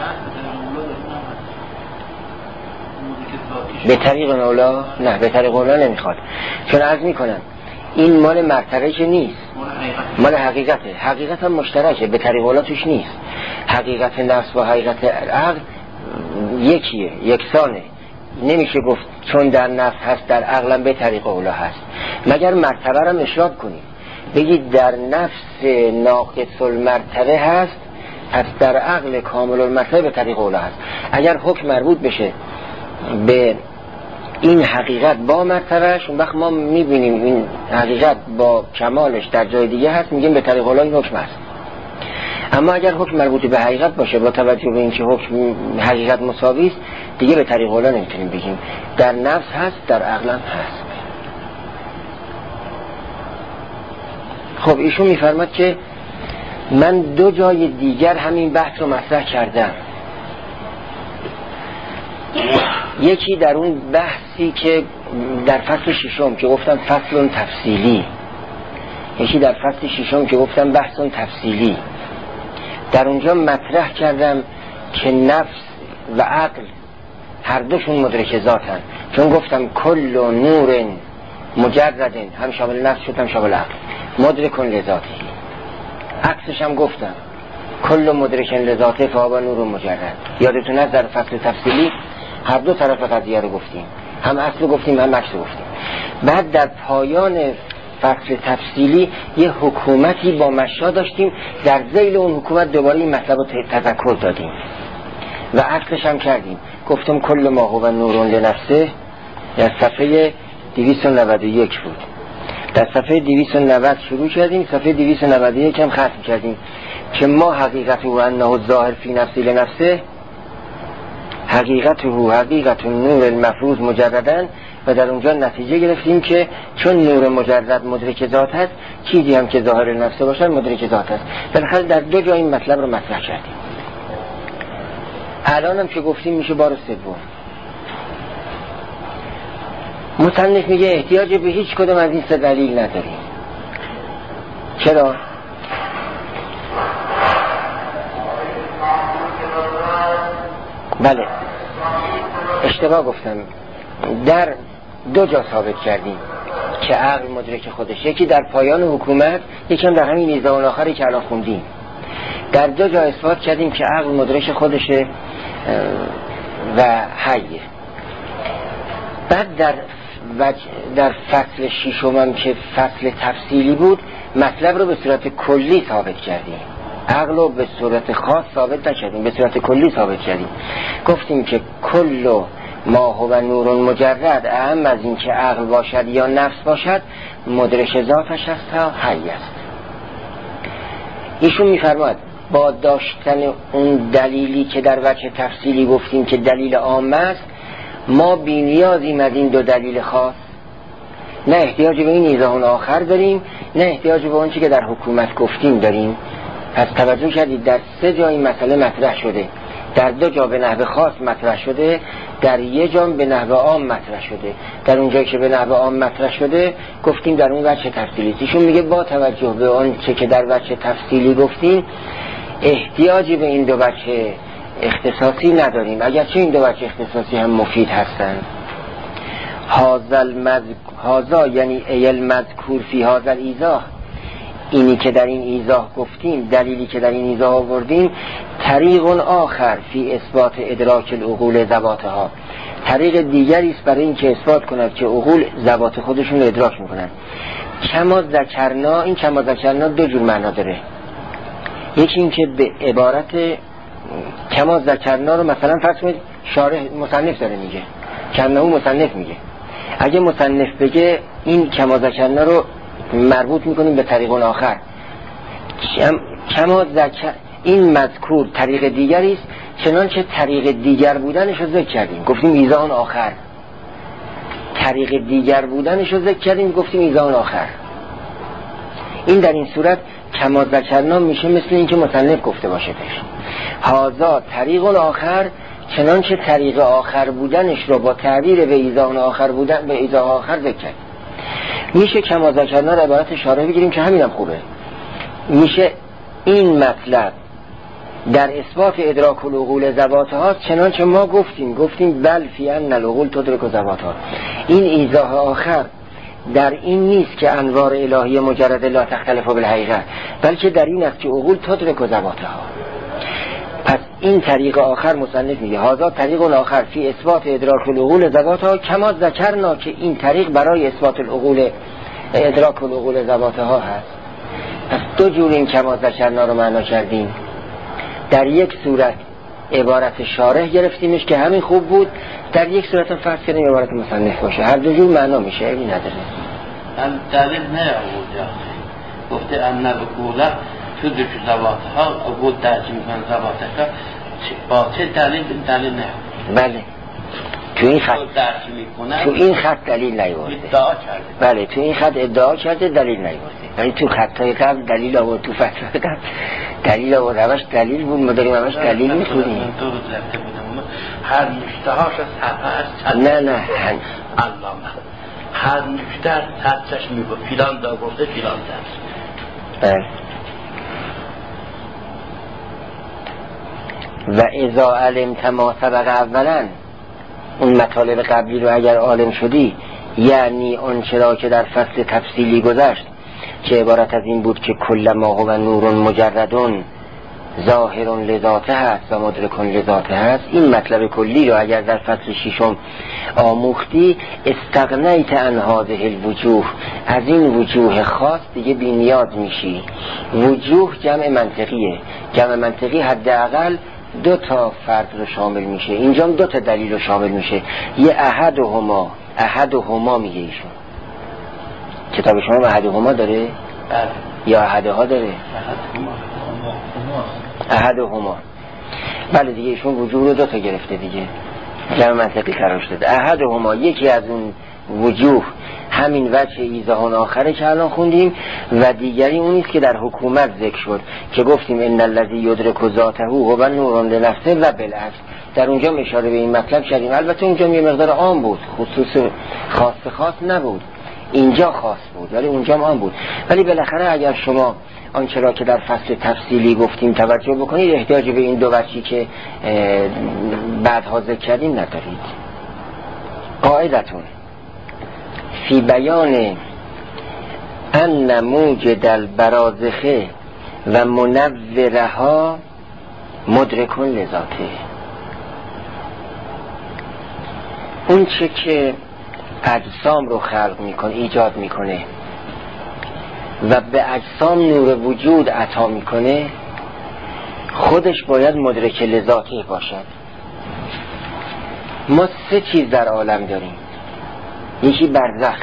هست به طریق اولا نه، به طریق اولا نمیخواد، چون عرض میکنم این مال مرتبه که نیست، مال حقیقته. حقیقت هم مشترکه، به طریق اولا توش نیست. حقیقت نفس و حقیقت عقل یکیه، یکسانه. نمیشه گفت چون در نفس هست در عقلم به طریق اولا هست، مگر مرتبه رو اشراف کنید بگید در نفس ناقص المرتبه هست، پس در عقل کامل المرتبه به طریق اولا هست. اگر حکم مربوط بشه به این حقیقت با مرتبهش، اون وقت ما میبینیم این حقیقت با کمالش در جای دیگه هست، میگیم به طریق اولا این حکم هست. اما اگر حکم مربوط به حقیقت باشه با توجه به اینکه حکم حقیقت مساوی است، دیگه به طریق اولا نمیتونیم بگیم. در نفس هست، در عقل هم هست. خب ایشون میفرماد که من 2 جای دیگر همین بحث رو مطرح کردم. یکی در اون بحثی که در فصل 6 که گفتم فصل تفصیلی، یکی در فصل 6 که گفتم بحث تفصیلی. در اونجا مطرح کردم که نفس و عقل هر دوشون مدرک ذاتن، چون گفتم کل نور مجرد هم شامل نفس شد هم شامل عقل، مدرک لذاته. عکسش هم گفتم کل مدرک لذاته فهو نور مجرد. یادتون هست در فصل تفصیلی هر دو طرف قضیه رو گفتیم، هم اصل گفتیم هم عکس گفتیم. بعد در پایان فصل تفصیلی یه حکومتی با مشا داشتیم، در ذیل اون حکومت دوباره این مطلب رو تذکر دادیم و عکسش هم کردیم. گفتم کل ما هو نور لنفسه در صفحه 291 بود. در صفحه 290 شروع کردیم، صفحه 291 هم ختم کردیم که ما حقیقت و انه ظاهر فی نفسی لنفسه حقیقت و حقیقت نور المفروض مجردن، و در اونجا نتیجه گرفتیم که چون نور مجرد مدرک ذات هست، چیزی هم که ظاهر نفسه باشن مدرک ذات هست. بالاخره در 2 جا این مطلب رو مطرح کردیم. الان هم که گفتیم میشه بار سوم. مصنف میگه احتیاج به هیچ کدوم از این 3 دلیل نداریم. چرا؟ بله اشتباه گفتم، در 2 جا ثابت کردیم که عقل مدرک خودش، یکی در پایان حکومت، یکی هم در همین میزان آخری که الان خوندیم. در 2 جا اثبات کردیم که عقل مدرک خودشه و حیه. بعد در فصل 6 هم که فصل تفصیلی بود، مطلب رو به صورت کلی ثابت کردیم، عقل رو به صورت خاص ثابت نکردیم، به صورت کلی ثابت کردیم. گفتیم که کل ما هو نور مجرد، اهم از این که عقل باشد یا نفس باشد، مدرک ذاتش است تا حی است. ایشون میفرماد با داشتن اون دلیلی که در وجه تفصیلی گفتیم که دلیل عام است، ما بی نیازیم از این 2 دلیل خاص، نه احتیاج به این ایضاح آخر داریم، نه احتیاج به اون چی که در حکومت گفتیم داریم. پس توجه کردید در 3 جا این مسئله مطرح شده، در 2 جا به نحو خاص مطرح شده، در 1 جا به نحو عام مطرح شده. در اونجایی که به نحو عام مطرح شده گفتیم در اون وجه تفصیلی. ایشون میگه با توجه به اون چه که در وجه تفصیلی گفتیم احتیاجی به این 2 وجه اختصاصی نداریم، اگرچه این 2 وجه اختصاصی هم مفید هستند. هذا یعنی ایل مذکور فی هذا الایضاح، اینی که در این ایضاح گفتیم، دلیلی که در این ایضاح آوردیم، طریق آخر فی اثبات ادراک العقول ذواتها، طریق دیگری است برای این که اثبات کند که عقول ذوات خودشون رو ادراک میکنن. کما ذکرنا، این کما ذکرنا دو جور معنا داره. یکی این که به عبارت کما ذکرنا رو مثلا فرض کنید شارح مصنف داره میگه، کنهو مصنف میگه، اگه مصنف بگه این کما ذکرنا رو مربوط میکنیم به طریق آخر. کما ذکر این مذکور طریق دیگری است، چنانچه طریق دیگر بودنش رو ذکر کردیم، گفتیم ایضاح آخر. طریق دیگر بودنش رو ذکر کردیم، گفتیم ایضاح آخر. این در این صورت کما ذکرنا میشه مثل این که مصنف گفته باشه پیش هازا طریق آخر، چنانچه طریق آخر بودنش رو با تعبیر به ایضاح آخر بودن به ایضاح آخر ذکر کردیم. میشه کما ذکرنا رو عبارت شارح بگیریم که همینم خوبه. میشه این مطلب در اثبات ادراک العقول ذواتها، چنانچه ما گفتیم بل فی ان العقول تدرک ذواتها. این ایضاح آخر در این نیست که انوار الهی مجرد لا تختلف بالحقیقه، بلکه در این است که عقول تدرک ذواتها. پس این طریق آخر مصنف میگه هذا طریق آخر فی اثبات ادراک العقول ذواتها کما ذکرنا، که این طریق برای اثبات ادراک العقول ذواتها هست. پس دو جور این کما ذکرنا رو معنا کردیم. در یک صورت عبارت شارح گرفتیمش که همین خوب بود، در یک صورت هم فرض کردیم عبارت مصنف باشه. هر دو جور معنا میشه، این نداره. دلیل نیاورد گفته ان العقول تدرک ذواتها، عقول درک میکنن ذواتها، با چه دلیل نه؟ بله تو این خط دلیل نیورده. ادعا کرده. بله تو این خط ادعا کرده، دلیل نیورده. ولی تو خطای قبل دلیل آورد، تو فتوای قبل دلیل آورد. روش دلیل بود، ما داریم روش دلیل میخونیم. دو روز رفته بودم هر نشتهاش از صفحه نه علامه هر نشته از صفحهش میگو فیلان دا گفته فیلان دا. بله. و اذا علمت ما سبق اولا، اون مطالب قبلی رو اگر عالم شدی، یعنی اون چرا که در فصل تفصیلی گذشت که عبارت از این بود که کل ما هو نور مجردون ظاهر لذاته هست و مدرک لذاته هست، این مطلب کلی رو اگر در فصل ششم آموختی، استغنیت عن هذه الوجوه، از این وجوه خاص دیگه بی نیاز میشی. وجوه جمع منطقیه، جمع منطقی حداقل دو تا فرد رو شامل میشه، اینجا دو تا دلیل رو شامل میشه. یه احدهما میگه ایشون. کتاب شما احدهما داره؟ یا احدها داره؟ احدهما. بله دیگه ایشون وجوه رو دو تا گرفته دیگه، جمع منطقی قرار شده. احدهما، یکی از اون وجوه همین وجه ایضاح آخره که الان خوندیم، و دیگری اونیست که در حکومت ذکر شد که گفتیم ان الذی یدرک ذاته هو نور لنفسه و بالعکس. در اونجا اشاره به این مطلب کردیم. البته اونجا یه مقدار عام بود، خصوص خاص نبود، اینجا خاص بود ولی اونجا عام بود. ولی بالاخره اگر شما آنچه را که در فصل تفصیلی گفتیم توجه بکنید، احتیاج به این دو وجهی که بعدها ذکر کردیم ندارید. قاعدتون فی بیان ان موجد البرازخه و منورها مدرکون لذاته، اون چه که اجسام رو خلق میکنه، ایجاد میکنه و به اجسام نور وجود عطا میکنه، خودش باید مدرک لذاته باشد. ما سه چیز در عالم داریم. یکی برزخ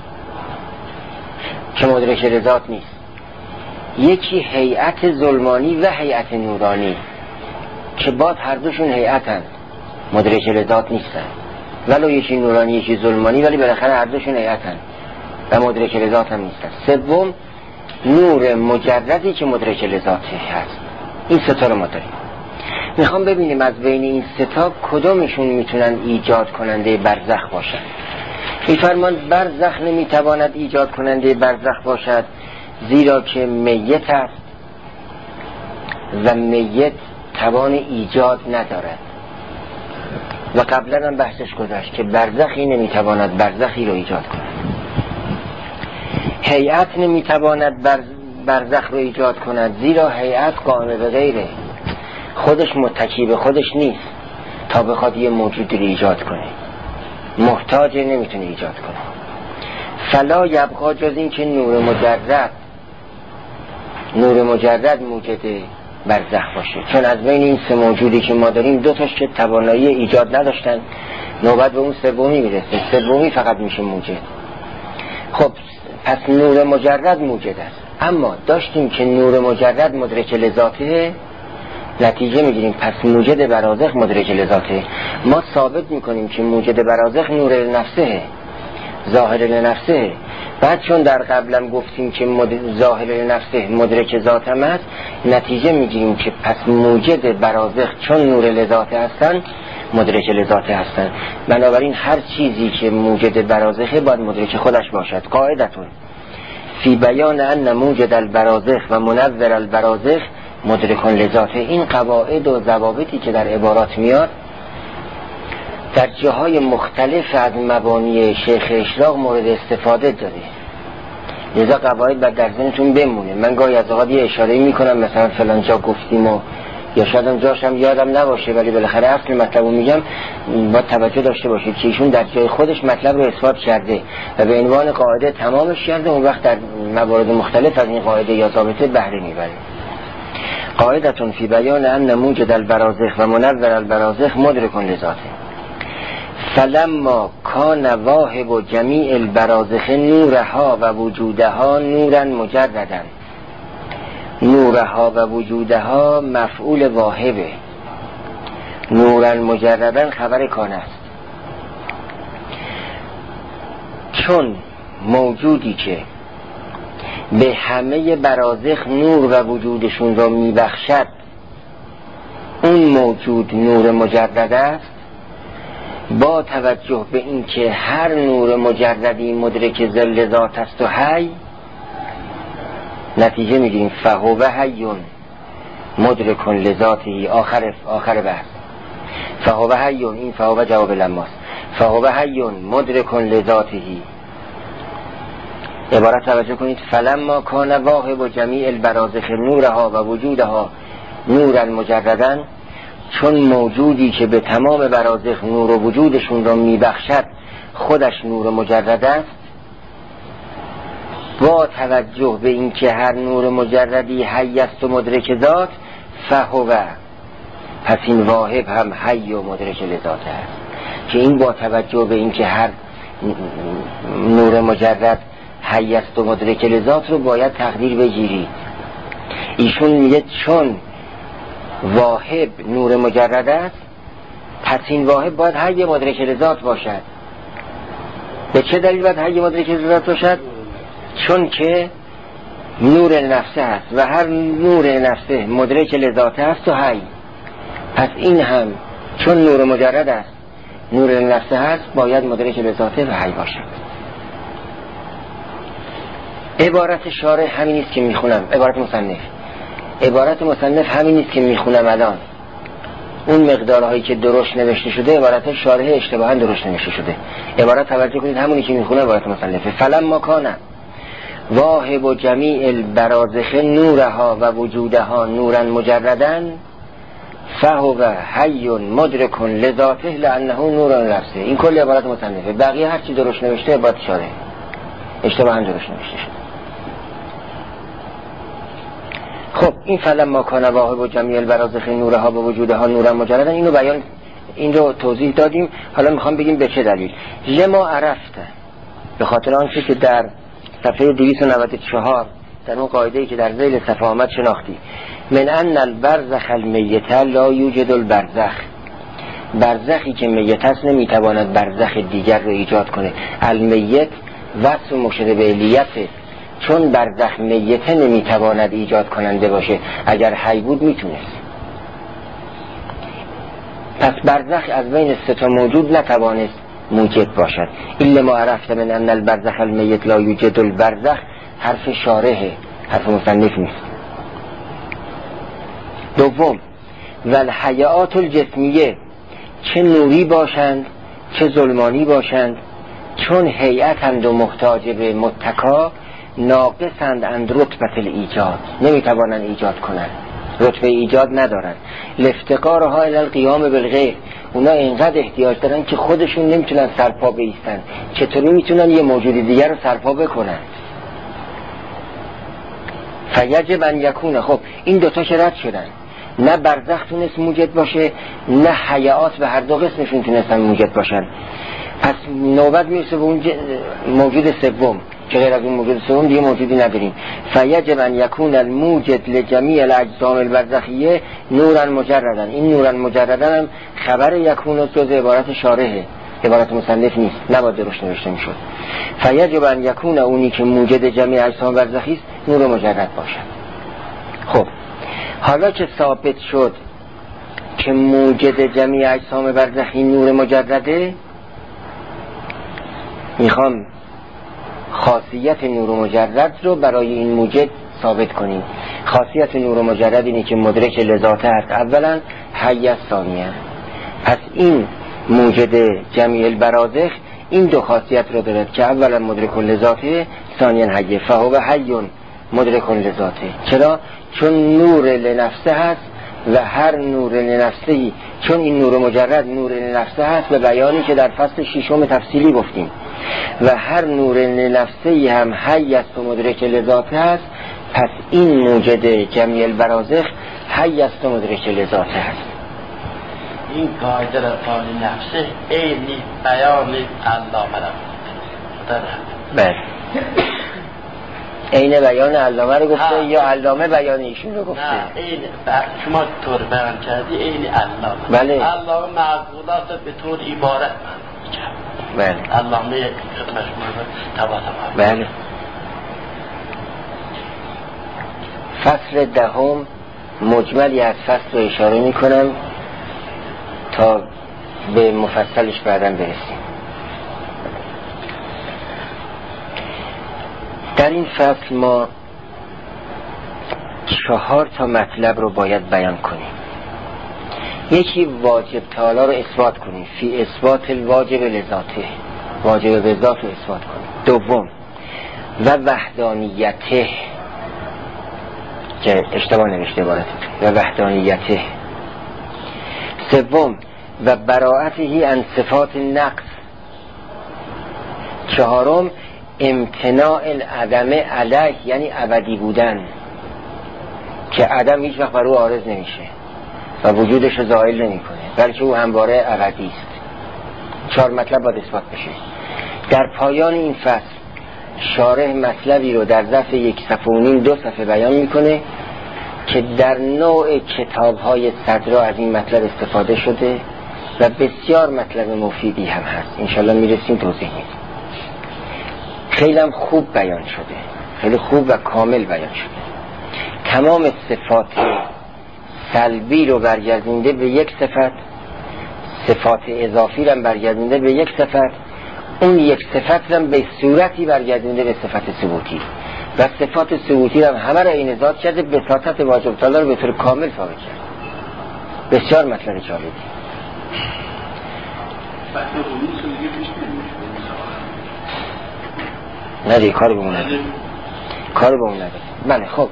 که مدرک لذات نیست، یکی هیئت ظلمانی و هیئت نورانی که باز هر دوشون هیئتن، مدرک لذات نیستن، ولو یکی نورانی یکی ظلمانی، ولی بالاخره هر دوشون هیئتن و مدرک لذات هم نیستن. سوم نور مجردی که مدرک لذاتی هست. این سه تا رو ما داریم. میخوام ببینیم از بین این سه تا کدومشون میتونن ایجاد کننده برزخ باشن. میفرمان برزخ نمیتواند ایجاد کننده برزخ باشد، زیرا که میت است و میت توان ایجاد ندارد. و قبلا هم بحثش گذشت که برزخی نمیتواند برزخی رو ایجاد کند. هیئت نمیتواند برزخ رو ایجاد کند، زیرا هیئت قائم به غیره، خودش متکی به خودش نیست تا بخواد یه موجود رو ایجاد کنه، محتاج نمیتونه ایجاد کنه. فلا یبقا جز این که نور مجرد موجد برزخ باشه، چون از بین این سه موجودی که ما داریم دو تاش که توانایی ایجاد نداشتن، نوبت به اون سومی میرسه، سومی فقط میشه موجد. خب پس نور مجرد موجد است، اما داشتیم که نور مجرد مدرک لذاته، نتیجه میگیریم پس موجد برازخ مدرک لذاته. ما ثابت میکنیم که موجد برازخ نور لنفسه، ظاهر لنفسه. بعد چون در قبلم گفتیم که ظاهر لنفسه مدرک ذاتم است، نتیجه میگیریم که پس موجد برازخ چون نور لذاته هستن مدرک لذاته هستن. بنابراین هر چیزی که موجد برازخه باید مدرک خودش باشد. قاعدتون فی بیان ان موجد البرازخ و منور البرازخ مدرک لذاته. این قواعد و ضوابطی که در عبارات میاد در جاهای مختلف از مبانی شیخ اشراق مورد استفاده داره، لذا قواعد باید در ذهنتون بمونه. من گاهی از اوقات یه اشاره میکنم مثلا فلان جا گفتیم و یا شاید جاشم یادم نباشه، ولی بالاخره اصل مطلبو میگم، با توجه داشته باشید که ایشون در جای خودش مطلب رو اثبات کرده و به عنوان قاعده تمامش کرده، اون وقت در موارد مختلف از این قاعده یا ضابطه بهره میبره. قاعدتون فی بیان ان موجد البرازخ و منور البرازخ مدرک لذاته. فلما کان واهب جمیع البرازخ نورها و وجودها نورا مجردا. نورها و وجودها مفعول واهبه، نورا مجردا خبر کان است. چون موجودی که به همه برازخ نور و وجودشون را میبخشد اون موجود نور مجرد است، با توجه به اینکه هر نور مجردی مدرک ظل ذات است و حی، نتیجه میگیریم فهو حیون مدرک لذاته. آخر بحث فهو حیون، این فهو جواب لماست، فهو حیون مدرک لذاته. عبارت توجه کنید، فلما کان واهب جمیع البرازخ نورها و وجودها نورا مجردا. چون موجودی که به تمام برازخ نور و وجودشون را میبخشد خودش نور مجرد است، با توجه به اینکه هر نور مجردی حی است و مدرک ذات، فهو، پس این واهب هم حی و مدرک لذات است. که این با توجه به اینکه هر نور مجرد حی است و مدرک لذات رو باید تقدیر بگیرید. ایشون میگه چون واهب نور مجرد است، پس این واهب باید حی مدرک لذات باشد. به چه دلیل باید حی مدرک لذات باشد؟ چون که نور نفسه است و هر نور نفسه مدرک لذات است و حی. پس این هم چون نور مجرد است، نور نفسه است، باید مدرک لذات و حی باشد. عبارت شارح همین است که میخونم، عبارت مصنف همین است که میخونم الان. اون مقدارهایی که درست نوشته شده عبارت شارح اشتباها درست نوشته شده. عبارت توجه کنید همونی که میخونه عبارت مصنفه. فلما کان واهب جمیع البرازخ نورها و وجودها نورا مجردا فهو حی مدرک لذاته لانه نور نفسه. این کلی عبارت مصنفه، بقیه هر چی درست نوشته عبارت شارح، اشتباها درست نوشته شده. خب این فلما کان واهب جمیع البرازخ نورها و وجودها نورا مجردا، این رو توضیح دادیم. حالا میخوام بگیم به چه دلیل. لما عرفته، به خاطر آنچه که در صفحه 294 در اون قاعده‌ای که در ذیل صفحه آمد شناختی، من ان البرزخ المیت لا یوجد البرزخ. برزخی که میت است نمیتواند برزخ دیگر رو ایجاد کنه. المیت وصف مشبه به علیته، چون برزخ میته نمیتواند ایجاد کننده باشه، اگر حی بود میتونست. پس برزخ از بین سه تا موجود نتوانست موجد باشد. الا ما عرفت من ان البرزخ المیت لا یوجد البرزخ، حرف شارحه، حرف مصنف نیست. دوم، والحیات الجسمیه، چه نوری باشند چه ظلمانی باشند، چون هیئتند و محتاج به متکا ناقصند اند رتبه الایجاد، نمیتوانند ایجاد کنند، رتبه ایجاد ندارن. لافتقارها الی القیام بالغیر، اونا اینقدر احتیاج دارن که خودشون نمیتونن سرپا بایستن، چطوری میتونن یه موجود دیگر رو سرپا بکنن؟ فیجب ان یکون. خب این دوتا که رد شدن، نه برزخ تونست موجد باشه، نه حیات به هر دو قسمشون تونستن موجد باشن. پس نوبت میرسه به اون موجود سوم که غیر از اون موجود سوم دیگه موجودی نداریم. فیجب ان یکون الموجد لجمیع الاجسام البرزخیه نورا مجردا. این نورا مجردا هم خبر یکون جز عبارت شارحه، عبارت مصنف نیست، نباید درش نوشته میشد. فیجب ان یکون اونی که موجد جمیع اجسام برزخی است نور مجرد باشد. خب حالا که ثابت شد که موجد جمیع اجسام برزخی نور مجرده، میخوام خاصیت نور مجرد رو برای این موجد ثابت کنیم. خاصیت نور مجرد اینه که مدرک لذاته هست اولا، حی است ثانیا. پس این موجد جمیع البرازخ این دو خاصیت رو دارد که اولا مدرک لذاته، ثانیا حی. فهو حی مدرک لذاته. چرا؟ چون نور لنفسه هست و هر نور لنفسهی، چون این نور مجرد نور لنفسه هست به بیانی که در فصل ششم تفصیلی گفتیم، و هر نور لنفسهی هم حی است و مدرک لذاته هست، پس این موجد جمیع البرازخ حی است و مدرک لذاته هست. این قاعده را قال نفسه اینی بیان علامه را بله این بیان علامه رو گفته یا علامه بیان ایشون رو گفته؟ نه این شما طور بیان کردی این علامه. بله علامه معقولات به طور عبارت بله علامه خدمت شما تواتم. بله. فصل دهم مجملی از فصل رو اشاره می کنم تا به مفصلش بعداً برسیم. در این فصل ما 4 مطلب رو باید بیان کنیم. یکی واجب تعالی رو اثبات کنیم، فی اثبات الواجب لذاته، واجب به ذات رو اثبات کنیم. دوم و وحدانیته، که اشتباه نوشته عبارت، و وحدانیته. سوم و براءته عن صفات نقص. چهارم امتناع العدم علیه، یعنی ابدی بودن، که عدم هیچ وقت بر او عارض نمیشه و وجودش زائل نمی کنه، بلکه او همواره ابدی است. 4 مطلب باید اثبات بشه. در پایان این فصل شارح مطلبی رو در ظرف 1 صفحه و نیم 2 صفحه بیان میکنه که در نوع کتاب‌های صدرا از این مطلب استفاده شده و بسیار مطلب مفیدی هم هست. انشالله میرسیم توضیح میدیم. خیلی هم خوب بیان شده، خیلی خوب و کامل بیان شده. تمام صفات سلبی رو برگردونده به یک صفت، صفات اضافی رو برگردونده به یک صفت، اون یک صفت رو به صورتی برگردونده به صفت ثبوتی، و صفات ثبوتی رو همه رو این ذات کرده، بساطت واجب تعالی رو به طور کامل ثابت کرد. بسیار مطلب جالبی. نه دیگه کار به اون نداره، کار به اون نداره. بله خب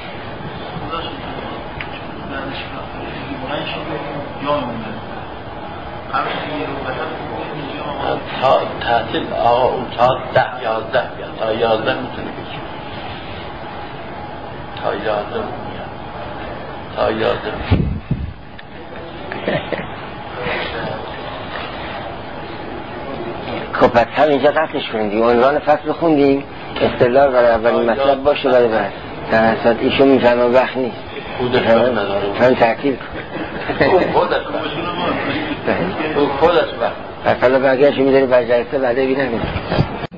تا تعطیل آقا اون تا 10-11 بیاد، تا 11 میتونه بگیم، تا 11 میاد، تا 11. خب پس هم اینجا قطعش خوندیم، عنوان فصل خوندیم، استدلال برای اولین مطلب باشه برای بعد. در اصلا ایشون میفهمه وقت نیست، فهم تحکیل خودش وقت. پس حالا بقیه‌شو میداری بر جلسه بعده بینم.